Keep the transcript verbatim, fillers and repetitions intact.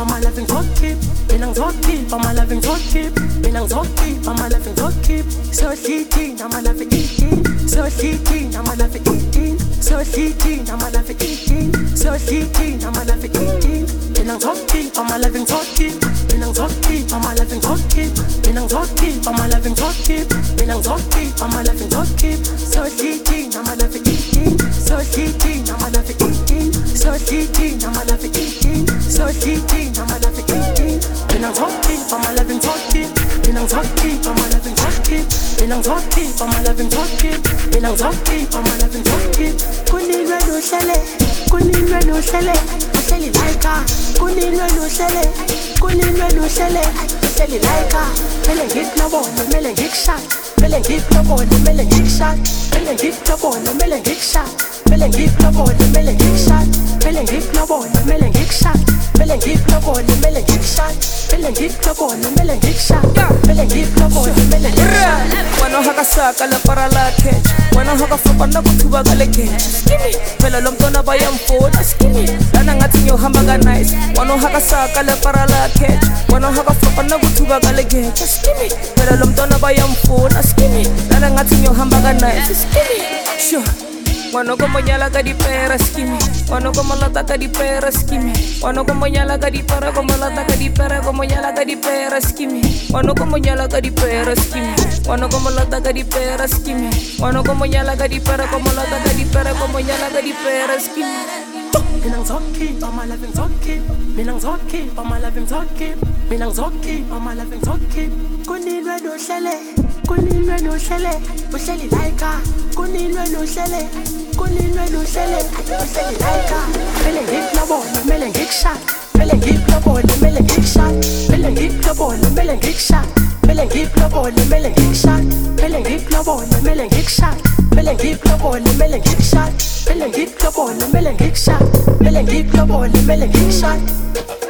my loving tot keep. Bin ang tot keep, my loving tot keep. Bin ang tot keep, my loving tot keep. So shitty, now my loving eating. So shitty, now my loving eating. So shitty, now my loving eating. So shitty, now my loving eating. Bin ang tot keep, my loving tot keep. Bin ang tot keep, my loving tot keep. Bin ang tot keep, my loving tot keep. Bin ang tot keep, my loving tot keep. So shitty, now my loving eating. So shitty, now my loving eating. So shitty, now my loving eating. So shitty, now my loving eating. Bin ang tot keep, my loving tot keep. Bin ang tot keep, my loving tot keep. Bin ang tot keep, my loving tot keep. Bin ang tot keep, my loving tot keep. Kunilwe no shele, kunilwe no shele, shele laika. Kunilwe no shele, kunilwe no shele, shele laika. Mele hit no ball, mele hit shot. Mele hit no ball, mele hit shot. Mele hit no ball, mele hit shot. Mele hit no ball, mele hit shot. Mele hit no ball, mele hit shot. Mele hit no ball, mele hit shot. Mele hit no ball, mele hit shot. Mele hit no ball, mele hit shot. Wano hakasaka la para la catch. Wano hakafupa na kutuba kale catch. Skimmy, pela lomtona bayam phone. Skimmy, lana ngati nyo hambaga nice. Wano hakasaka la para la catch. Wano hakafupa na kutuba kale catch. Skimmy, pela lomtona bayam phone. Skimmy, lana ngati nyo hambaga nice. Skimmy, sure. Wano como nyala ka di pera skimmy. Wano como lata ka di pera skimmy. Wano como nyala ka di pera como lata ka di pera como nyala ka di pera skimmy. Wano como nyala ka di pera skimmy. Wano como lata ka di pera skimmy. Wano como nyala ka di pera como lata ka di pera como nyala ka di pera skimmy. Minang tot keep, my loving tot keep. Minang tot keep, my loving tot keep. Minang tot keep, my loving tot keep. Kunilwe no shele, kunilwe no shele, shele laika. Kunilwe no shele, kunilwe no shele, shele laika. Mele hit no ball, mele hit shot. Mele hit no ball, mele hit shot. Mele hit no ball, mele hit shot. Mele hit no ball, mele hit shot. Mele hit no ball, mele hit shot. Mele hit no ball, mele hit shot. Mele hit no ball, mele hit shot. Mele hit no ball, mele hit shot.